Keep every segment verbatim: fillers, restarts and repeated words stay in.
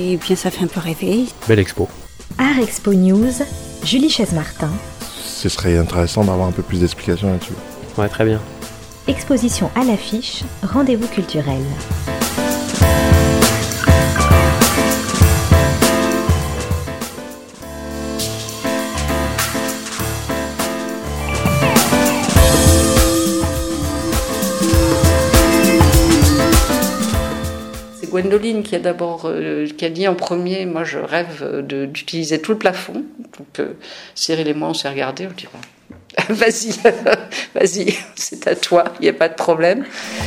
et bien ça fait un peu rêver. Belle expo. Art Expo News, Julie Chaise-Martin. Ce serait intéressant d'avoir un peu plus d'explications là-dessus. Ouais, très bien. Exposition à l'affiche, rendez-vous culturel. Gwendoline qui a d'abord euh, qui a dit en premier, moi je rêve de, d'utiliser tout le plafond. Donc euh, Cyril et moi on s'est regardés, on dit bon, vas-y, vas-y, c'est à toi, il n'y a pas de problème.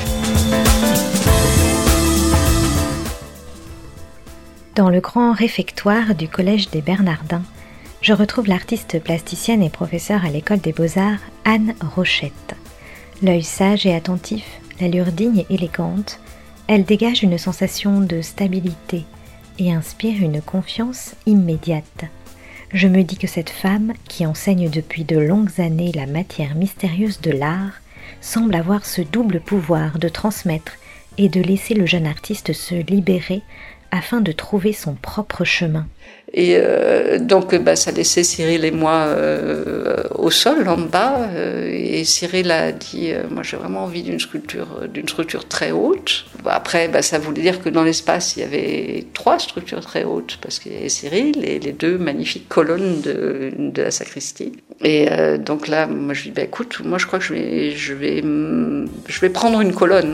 Dans le grand réfectoire du Collège des Bernardins, je retrouve l'artiste plasticienne et professeure à l'École des Beaux-Arts, Anne Rochette. L'œil sage et attentif, l'allure digne et élégante, elle dégage une sensation de stabilité et inspire une confiance immédiate. Je me dis que cette femme, qui enseigne depuis de longues années la matière mystérieuse de l'art, semble avoir ce double pouvoir de transmettre et de laisser le jeune artiste se libérer afin de trouver son propre chemin. Et euh, donc bah, ça laissait Cyril et moi euh, au sol en bas, euh, et Cyril a dit euh, moi j'ai vraiment envie d'une sculpture d'une structure très haute. Bah, après bah, ça voulait dire que dans l'espace il y avait trois structures très hautes parce qu'il y avait Cyril et les deux magnifiques colonnes de, de la sacristie. Et euh, donc là moi je dis bah, écoute moi je crois que je vais je vais je vais prendre une colonne.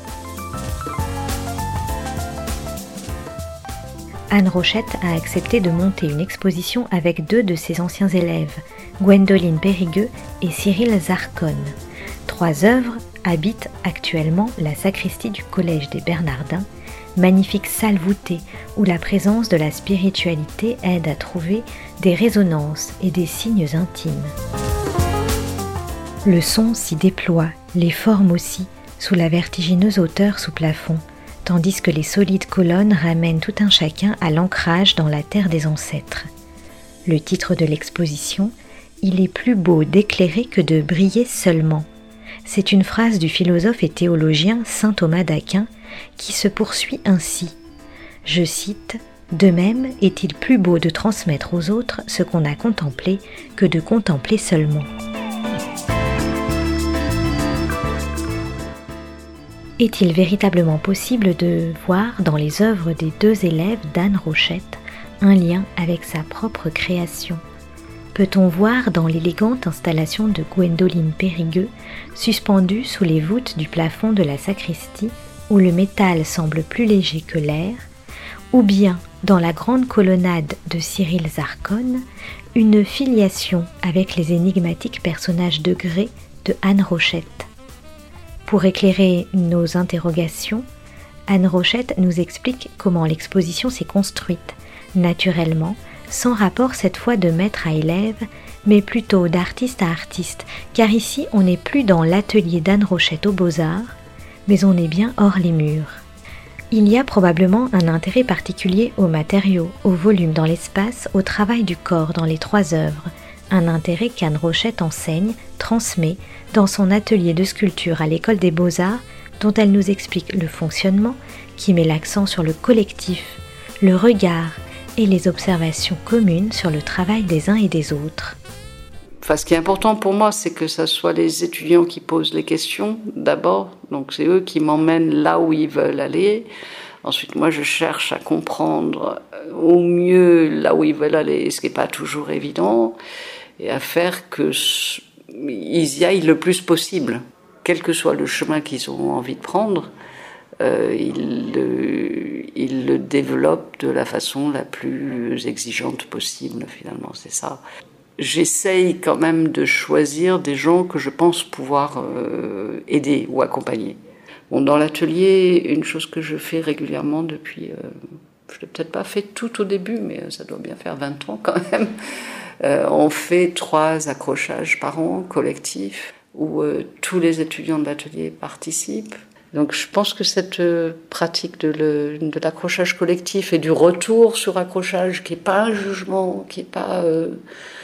Anne Rochette a accepté de monter une exposition avec deux de ses anciens élèves, Gwendoline Périgueux et Cyril Zarcone. Trois œuvres habitent actuellement la sacristie du Collège des Bernardins, magnifique salle voûtée où la présence de la spiritualité aide à trouver des résonances et des signes intimes. Le son s'y déploie, les formes aussi, sous la vertigineuse hauteur sous plafond, tandis que les solides colonnes ramènent tout un chacun à l'ancrage dans la terre des ancêtres. Le titre de l'exposition, « Il est plus beau d'éclairer que de briller seulement ». C'est une phrase du philosophe et théologien saint Thomas d'Aquin qui se poursuit ainsi. Je cite « De même est-il plus beau de transmettre aux autres ce qu'on a contemplé que de contempler seulement ». Est-il véritablement possible de voir dans les œuvres des deux élèves d'Anne Rochette un lien avec sa propre création ? Peut-on voir dans l'élégante installation de Gwendoline Périgueux, suspendue sous les voûtes du plafond de la sacristie, où le métal semble plus léger que l'air, ou bien dans la grande colonnade de Cyril Zarcone, une filiation avec les énigmatiques personnages de grès de Anne Rochette ? Pour éclairer nos interrogations, Anne Rochette nous explique comment l'exposition s'est construite, naturellement, sans rapport cette fois de maître à élève, mais plutôt d'artiste à artiste, car ici on n'est plus dans l'atelier d'Anne Rochette aux Beaux-Arts, mais on est bien hors les murs. Il y a probablement un intérêt particulier aux matériaux, au volume dans l'espace, au travail du corps dans les trois œuvres, un intérêt qu'Anne Rochette enseigne, transmet, dans son atelier de sculpture à l'École des Beaux-Arts, dont elle nous explique le fonctionnement, qui met l'accent sur le collectif, le regard et les observations communes sur le travail des uns et des autres. Enfin, ce qui est important pour moi, c'est que ce soit les étudiants qui posent les questions d'abord, donc c'est eux qui m'emmènent là où ils veulent aller. Ensuite, moi, je cherche à comprendre au mieux là où ils veulent aller, ce qui n'est pas toujours évident, et à faire que ils y aillent le plus possible, quel que soit le chemin qu'ils ont envie de prendre, euh, ils, le, ils le développent de la façon la plus exigeante possible, finalement, c'est ça. J'essaye quand même de choisir des gens que je pense pouvoir euh, aider ou accompagner. Bon, dans l'atelier, une chose que je fais régulièrement depuis, euh, je ne l'ai peut-être pas fait tout au début, mais ça doit bien faire vingt ans quand même, euh, on fait trois accrochages par an collectifs où euh, tous les étudiants de l'atelier participent. Donc je pense que cette euh, pratique de, le, de l'accrochage collectif et du retour sur accrochage, qui n'est pas un jugement, qui n'est pas... Euh,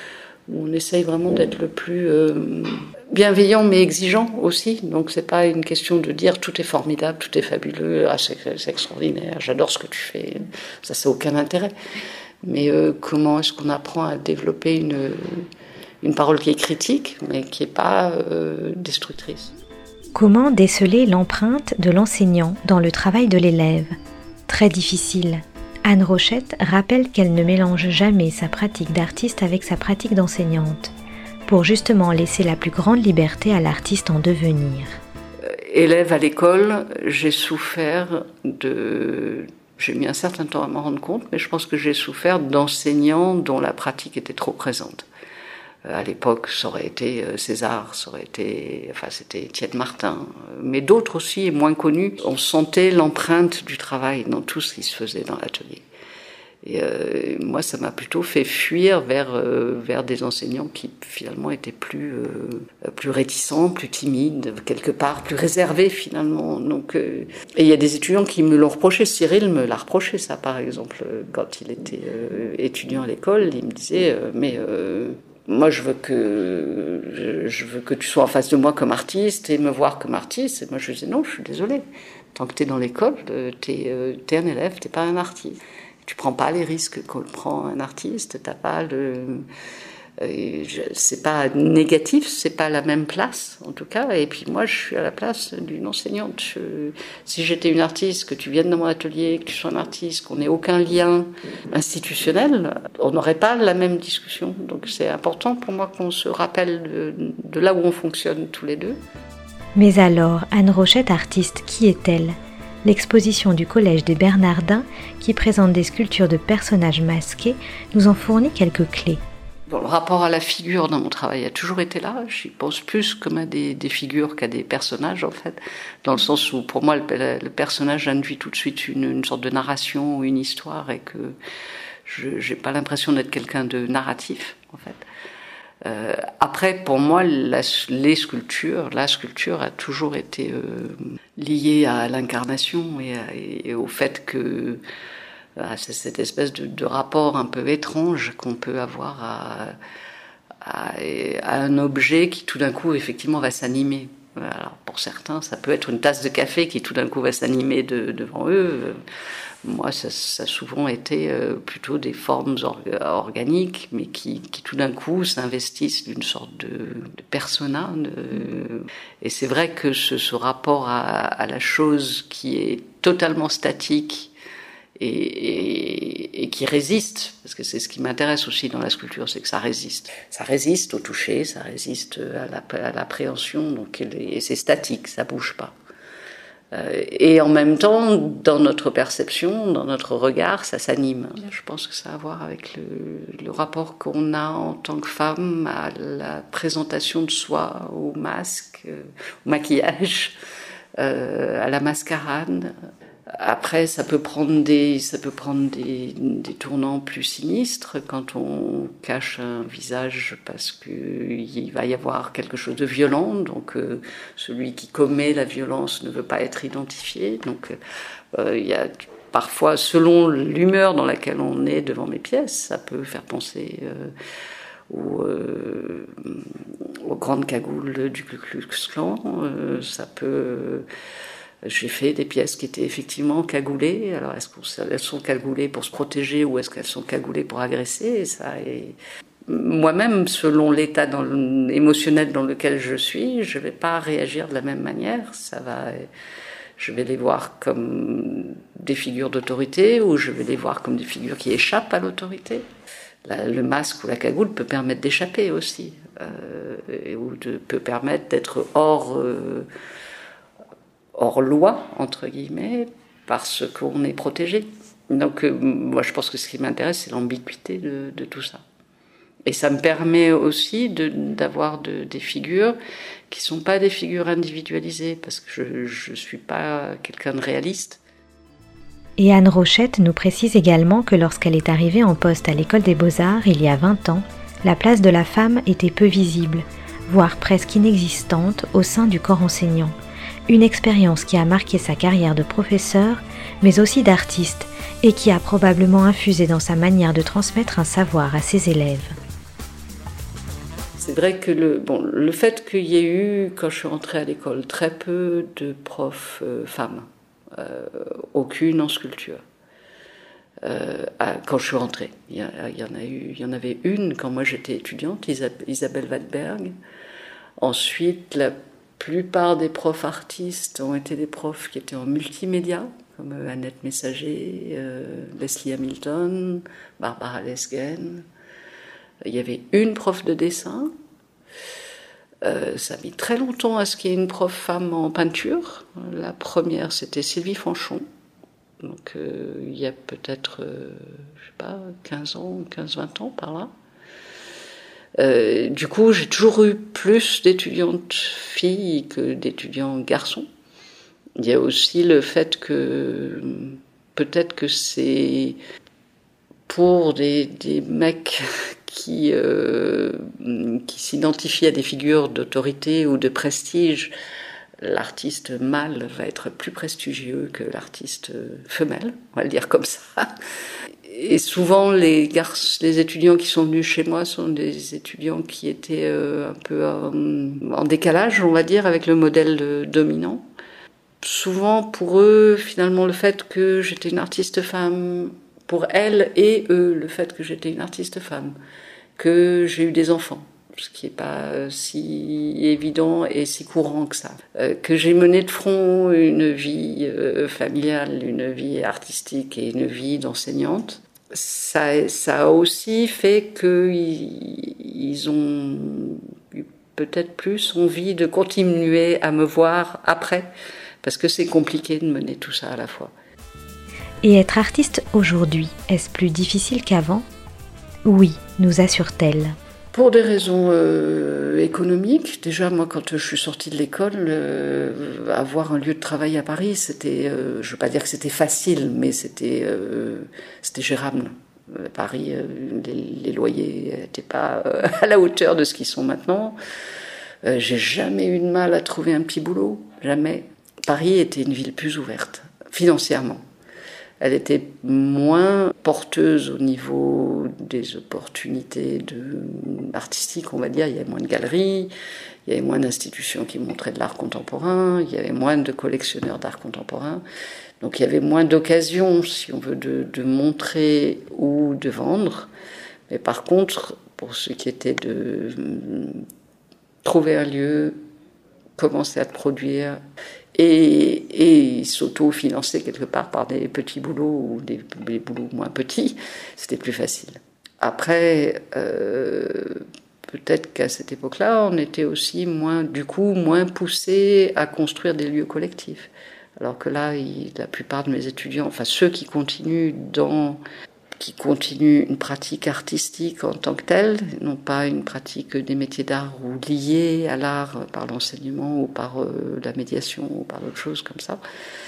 où on essaye vraiment d'être le plus euh, bienveillant mais exigeant aussi. Donc c'est pas une question de dire tout est formidable, tout est fabuleux, ah, c'est, c'est extraordinaire, j'adore ce que tu fais. Ça, c'est aucun intérêt. Mais euh, comment est-ce qu'on apprend à développer une, une parole qui est critique, mais qui n'est pas euh, destructrice? Comment déceler l'empreinte de l'enseignant dans le travail de l'élève? Très difficile. Anne Rochette rappelle qu'elle ne mélange jamais sa pratique d'artiste avec sa pratique d'enseignante, pour justement laisser la plus grande liberté à l'artiste en devenir. Élève à l'école, j'ai souffert de... J'ai mis un certain temps à m'en rendre compte, mais je pense que j'ai souffert d'enseignants dont la pratique était trop présente. À l'époque, ça aurait été César, ça aurait été, enfin, c'était Étienne Martin, mais d'autres aussi, et moins connus. On sentait l'empreinte du travail dans tout ce qui se faisait dans l'atelier. Et euh, moi, ça m'a plutôt fait fuir vers, euh, vers des enseignants qui, finalement, étaient plus, euh, plus réticents, plus timides, quelque part, plus réservés, finalement. Donc, euh, et il y a des étudiants qui me l'ont reproché. Cyril me l'a reproché, ça, par exemple, quand il était euh, étudiant à l'école. Il me disait, euh, mais... Euh, Moi, je veux que je veux que tu sois en face de moi comme artiste et me voir comme artiste. Et moi, je disais non, je suis désolée. Tant que t'es dans l'école, t'es, t'es un élève, t'es pas un artiste. Tu prends pas les risques qu'on prend un artiste. T'as pas le, c'est pas négatif, c'est pas la même place en tout cas. Et puis moi, je suis à la place d'une enseignante. Je, si j'étais une artiste, que tu viennes dans mon atelier, que tu sois un artiste, qu'on n'ait aucun lien institutionnel, on n'aurait pas la même discussion. Donc c'est important pour moi qu'on se rappelle de, de là où on fonctionne tous les deux. Mais alors, Anne Rochette, artiste, qui est-elle ? L'exposition du Collège des Bernardins, qui présente des sculptures de personnages masqués, nous en fournit quelques clés. Bon, le rapport à la figure dans mon travail a toujours été là. J'y pense plus comme à des, des figures qu'à des personnages, en fait. Dans le sens où, pour moi, le, le personnage induit tout de suite une, une sorte de narration ou une histoire et que je n'ai pas l'impression d'être quelqu'un de narratif, en fait. Euh, après, pour moi, la, les sculptures, la sculpture a toujours été euh, liée à l'incarnation et, à, et au fait que c'est cette espèce de, de rapport un peu étrange qu'on peut avoir à, à, à un objet qui tout d'un coup effectivement va s'animer. Alors, pour certains, ça peut être une tasse de café qui tout d'un coup va s'animer de, devant eux. Moi, ça, ça a souvent été plutôt des formes or, organiques, mais qui, qui tout d'un coup s'investissent d'une sorte de, de persona. De, et c'est vrai que ce, ce rapport à, à la chose qui est totalement statique, Et, et, et qui résiste, parce que c'est ce qui m'intéresse aussi dans la sculpture, c'est que ça résiste. Ça résiste au toucher, ça résiste à, la, à l'appréhension, donc, et c'est statique, ça bouge pas. Euh, et en même temps, dans notre perception, dans notre regard, ça s'anime. Je pense que ça a à voir avec le, le rapport qu'on a en tant que femme à la présentation de soi, au masque, au maquillage, euh, à la mascarade. Après, ça peut prendre des, ça peut prendre des, des tournants plus sinistres quand on cache un visage parce qu'il va y avoir quelque chose de violent. Donc, euh, celui qui commet la violence ne veut pas être identifié. Donc, euh, il y a parfois, selon l'humeur dans laquelle on est devant mes pièces, ça peut faire penser euh, aux, euh, aux grandes cagoules du Ku Klux Klan. Euh, ça peut... J'ai fait des pièces qui étaient effectivement cagoulées. Alors, est-ce qu'elles sont cagoulées pour se protéger ou est-ce qu'elles sont cagoulées pour agresser? Et ça est... Moi-même, selon l'état dans le... émotionnel dans lequel je suis, je ne vais pas réagir de la même manière. Ça va... Je vais les voir comme des figures d'autorité ou je vais les voir comme des figures qui échappent à l'autorité. La... Le masque ou la cagoule peut permettre d'échapper aussi, euh, ou de... peut permettre d'être hors... Euh... hors loi, entre guillemets, parce qu'on est protégé. Donc, euh, moi, je pense que ce qui m'intéresse, c'est l'ambiguïté de, de tout ça. Et ça me permet aussi de, d'avoir de, des figures qui ne sont pas des figures individualisées, parce que je ne suis pas quelqu'un de réaliste. Et Anne Rochette nous précise également que lorsqu'elle est arrivée en poste à l'École des Beaux-Arts, il y a vingt ans, la place de la femme était peu visible, voire presque inexistante au sein du corps enseignant. Une expérience qui a marqué sa carrière de professeur, mais aussi d'artiste, et qui a probablement infusé dans sa manière de transmettre un savoir à ses élèves. c'est vrai que le, bon, le fait qu'il y ait eu, quand je suis rentrée à l'école, très peu de profs euh, femmes, euh, aucune en sculpture. Euh, à, quand je suis rentrée, il y, a, il y en a eu, il y en avait une quand moi j'étais étudiante, Isabelle Wadberg. Ensuite, la plupart des profs artistes ont été des profs qui étaient en multimédia, comme Annette Messager, euh, Leslie Hamilton, Barbara Lesgen. Il y avait une prof de dessin. Euh, ça a mis très longtemps à ce qu'il y ait une prof femme en peinture. La première, c'était Sylvie Fanchon. Donc, euh, il y a peut-être, euh, je sais pas, quinze ans, quinze vingt ans par là. Euh, du coup, j'ai toujours eu plus d'étudiantes filles que d'étudiants garçons. Il y a aussi le fait que peut-être que c'est pour des, des mecs qui, euh, qui s'identifient à des figures d'autorité ou de prestige, l'artiste mâle va être plus prestigieux que l'artiste femelle, on va le dire comme ça. Et souvent, les, garçons, les étudiants qui sont venus chez moi sont des étudiants qui étaient euh, un peu euh, en décalage, on va dire, avec le modèle dominant. Souvent, pour eux, finalement, le fait que j'étais une artiste femme, pour elles et eux, le fait que j'étais une artiste femme, que j'ai eu des enfants, ce qui n'est pas si évident et si courant que ça, euh, que j'ai mené de front une vie euh, familiale, une vie artistique et une vie d'enseignante, ça, ça a aussi fait qu'ils ils ont eu peut-être plus envie de continuer à me voir après, parce que c'est compliqué de mener tout ça à la fois. Et être artiste aujourd'hui, est-ce plus difficile qu'avant ? Oui, nous assure-t-elle. Pour des raisons euh, économiques, déjà moi quand je suis sortie de l'école, euh, avoir un lieu de travail à Paris, c'était, euh, je ne veux pas dire que c'était facile, mais c'était, euh, c'était gérable. À Paris, euh, les, les loyers n'étaient pas euh, à la hauteur de ce qu'ils sont maintenant. Euh, j'ai jamais eu de mal à trouver un petit boulot, jamais. Paris était une ville plus ouverte, financièrement. Elle était moins porteuse au niveau des opportunités de, artistiques, on va dire. Il y avait moins de galeries, il y avait moins d'institutions qui montraient de l'art contemporain, il y avait moins de collectionneurs d'art contemporain. Donc il y avait moins d'occasions, si on veut, de, de montrer ou de vendre. Mais par contre, pour ce qui était de trouver un lieu, commencer à te produire, et, et s'auto-financer quelque part par des petits boulots ou des, des boulots moins petits, c'était plus facile. Après, euh, peut-être qu'à cette époque-là, on était aussi moins, du coup, moins poussé à construire des lieux collectifs. Alors que là, il, la plupart de mes étudiants, enfin ceux qui continuent dans... qui continuent une pratique artistique en tant que telle, non pas une pratique des métiers d'art ou liée à l'art par l'enseignement ou par euh, la médiation ou par d'autres choses comme ça.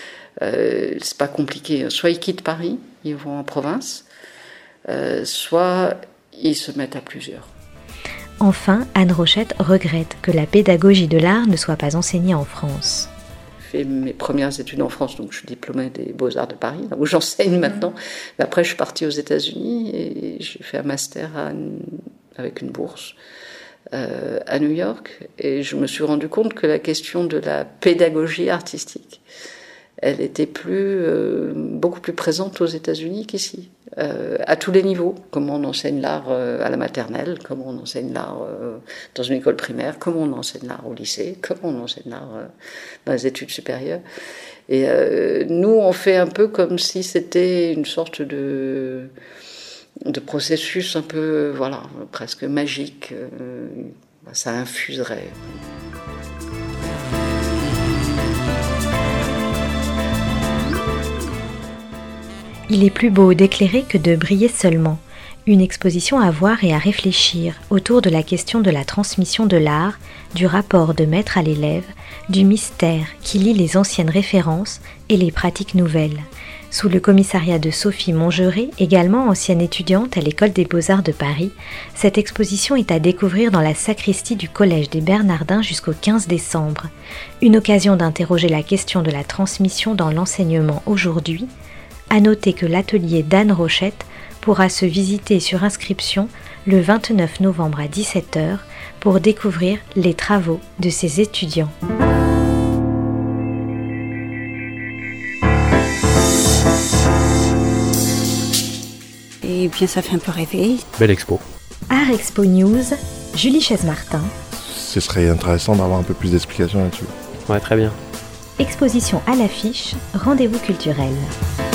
Euh, c'est pas compliqué. Soit ils quittent Paris, ils vont en province, euh, soit ils se mettent à plusieurs. Enfin, Anne Rochette regrette que la pédagogie de l'art ne soit pas enseignée en France. J'ai fait mes premières études en France, donc je suis diplômée des Beaux-Arts de Paris, où j'enseigne maintenant. Mais après, je suis partie aux États-Unis et j'ai fait un master à, avec une bourse euh, à New York. Et je me suis rendu compte que la question de la pédagogie artistique, elle était plus, euh, beaucoup plus présente aux États-Unis qu'ici, euh, à tous les niveaux. Comment on enseigne l'art euh, à la maternelle, comment on enseigne l'art euh, dans une école primaire, comment on enseigne l'art au lycée, comment on enseigne l'art euh, dans les études supérieures. Et euh, nous, on fait un peu comme si c'était une sorte de, de processus un peu, voilà, presque magique. Euh, ça infuserait. Il est plus beau d'éclairer que de briller seulement. Une exposition à voir et à réfléchir autour de la question de la transmission de l'art, du rapport de maître à l'élève, du mystère qui lie les anciennes références et les pratiques nouvelles. Sous le commissariat de Sophie Montgeray, également ancienne étudiante à l'École des Beaux-Arts de Paris, cette exposition est à découvrir dans la sacristie du Collège des Bernardins jusqu'au quinze décembre. Une occasion d'interroger la question de la transmission dans l'enseignement aujourd'hui. À noter que l'atelier d'Anne Rochette pourra se visiter sur inscription le vingt-neuf novembre à dix-sept heures pour découvrir les travaux de ces étudiants. Et bien ça fait un peu rêver. Belle expo. Art Expo News, Julie Chaise-Martin. Ce serait intéressant d'avoir un peu plus d'explications là-dessus. Ouais, très bien. Exposition à l'affiche, rendez-vous culturel.